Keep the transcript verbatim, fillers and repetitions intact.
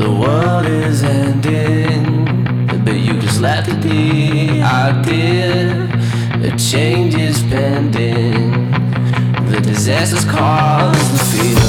The world is ending, but you just laughed at the idea. A change is pending. The disaster's caused the fear.